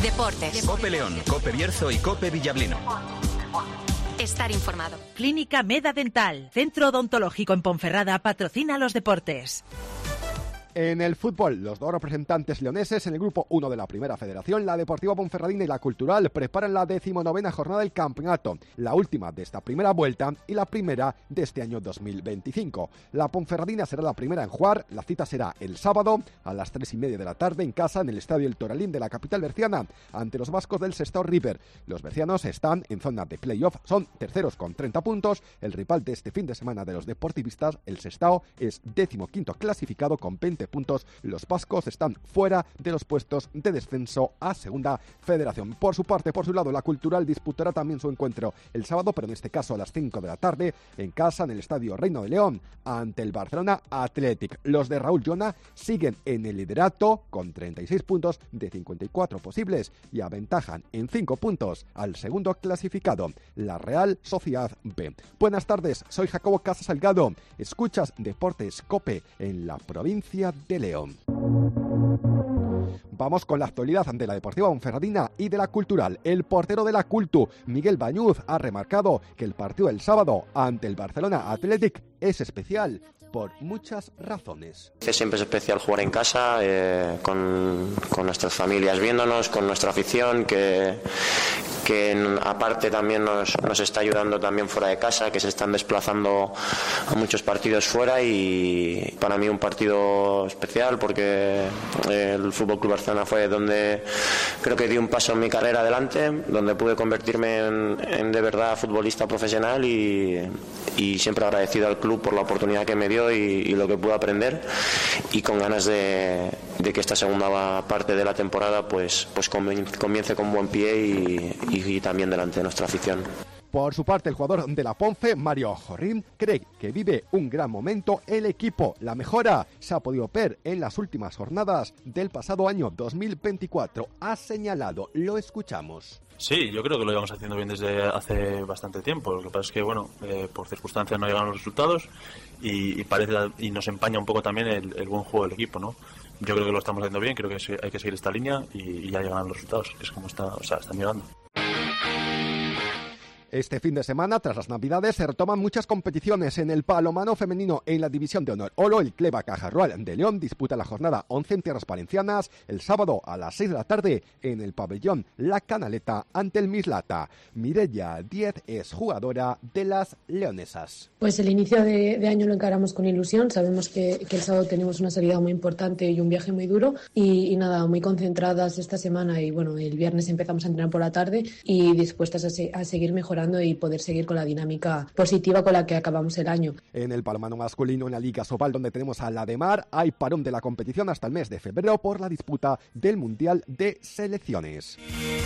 Deportes. Cope León, Cope Bierzo y Cope Villablino. Estar informado. Clínica Meda Dental, centro odontológico en Ponferrada, patrocina los deportes. En el fútbol, los dos representantes leoneses en el grupo 1 de la Primera Federación, la Deportiva Ponferradina y la Cultural, preparan la 19ª jornada del campeonato, la última de esta primera vuelta y la primera de este año 2025. La Ponferradina será la primera en jugar, la cita será el sábado a las 3:30 de la tarde en casa en el Estadio El Toralín de la capital berciana, ante los vascos del Sestao River. Los bercianos están en zona de playoff, son terceros con 30 puntos, el rival de este fin de semana de los deportivistas, el Sestao, es 15º clasificado con 20 puntos. Los vascos están fuera de los puestos de descenso a Segunda Federación. Por su parte, por su lado, la Cultural disputará también su encuentro el sábado, pero en este caso a las 5 de la tarde, en casa, en el Estadio Reino de León, ante el Barcelona Athletic. Los de Raúl Llona siguen en el liderato con 36 puntos de 54 posibles y aventajan en 5 puntos al segundo clasificado, la Real Sociedad B. Buenas tardes, soy Jacobo Casas Salgado. Escuchas Deportes Cope en la provincia de León. Vamos con la actualidad de la Deportiva Ponferradina y de la Cultural. El portero de la Cultu, Miguel Bañuz, ha remarcado que el partido del sábado ante el Barcelona Athletic es especial por muchas razones. Siempre es especial jugar en casa, con nuestras familias viéndonos, con nuestra afición, que aparte también nos está ayudando también fuera de casa, que se están desplazando a muchos partidos fuera, y para mí un partido especial porque el FC Barcelona fue donde creo que di un paso en mi carrera adelante, donde pude convertirme en de verdad futbolista profesional, y siempre agradecido al club por la oportunidad que me dio y lo que pude aprender, y con ganas de que esta segunda parte de la temporada pues comience con buen pie y también delante de nuestra afición. Por su parte, el jugador de la Ponfe, Mario Jorrín, cree que vive un gran momento el equipo. La mejora se ha podido ver en las últimas jornadas del pasado año 2024. Ha señalado, lo escuchamos. Sí, yo creo que lo llevamos haciendo bien desde hace bastante tiempo. Lo que pasa es que, por circunstancias no llegan los resultados y nos empaña un poco también el buen juego del equipo, ¿no? Yo creo que lo estamos haciendo bien, creo que hay que seguir esta línea y ya llegan los resultados, que es como están llegando. Este fin de semana, tras las Navidades, se retoman muchas competiciones en el balonmano femenino en la División de Honor Oro. El Cleva Cajarrual de León disputa la jornada 11 en tierras valencianas el sábado a las 6 de la tarde en el pabellón La Canaleta ante el Mislata. Mireia Díez es jugadora de las leonesas. Pues el inicio de año lo encaramos con ilusión. Sabemos que el sábado tenemos una salida muy importante y un viaje muy duro y nada, muy concentradas esta semana, y el viernes empezamos a entrenar por la tarde y dispuestas a seguir mejorando y poder seguir con la dinámica positiva con la que acabamos el año. En el balonmano masculino, en la Liga Sobal, donde tenemos a la de Mar, hay parón de la competición hasta el mes de febrero por la disputa del Mundial de Selecciones.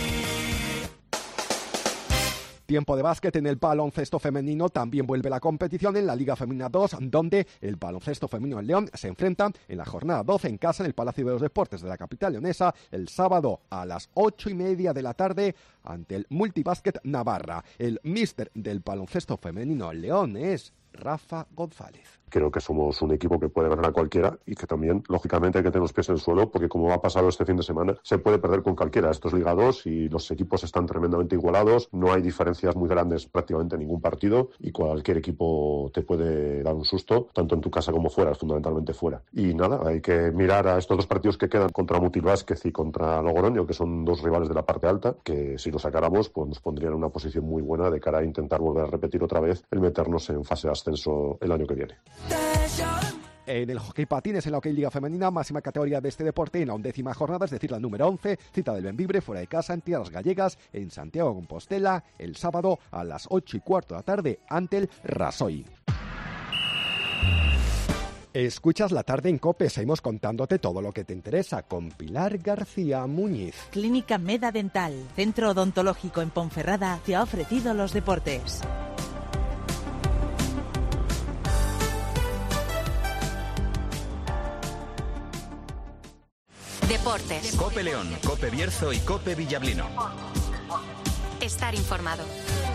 Tiempo de básquet en el baloncesto femenino. También vuelve la competición en la Liga Femenina 2, donde el baloncesto femenino en León se enfrenta en la jornada 12 en casa en el Palacio de los Deportes de la capital leonesa el sábado a las 8:30 de la tarde ante el Multibásquet Navarra. El míster del baloncesto femenino León es Rafa González. Creo que somos un equipo que puede ganar a cualquiera y que también, lógicamente, hay que tener los pies en el suelo, porque como ha pasado este fin de semana, se puede perder con cualquiera. Esto es Liga 2 y los equipos están tremendamente igualados, no hay diferencias muy grandes prácticamente en ningún partido y cualquier equipo te puede dar un susto, tanto en tu casa como fuera, fundamentalmente fuera. Y nada, hay que mirar a estos dos partidos que quedan contra Multivásquez y contra Logroño, que son dos rivales de la parte alta, que si los sacáramos, pues nos pondrían en una posición muy buena de cara a intentar volver a repetir otra vez el meternos en fase de ascenso el año que viene. En el hockey patines, en la Hockey Liga Femenina, máxima categoría de este deporte, en la 11ª jornada, es decir, la número 11, cita del Bembibre, fuera de casa, en tierras gallegas, en Santiago de Compostela, el sábado a las 8:15 de la tarde, ante el Rasoy. Escuchas La Tarde en COPE, seguimos contándote todo lo que te interesa con Pilar García Muñiz. Clínica Meda Dental, centro odontológico en Ponferrada, te ha ofrecido los deportes. Deportes. Cope León, Cope Bierzo y Cope Villablino. Estar informado.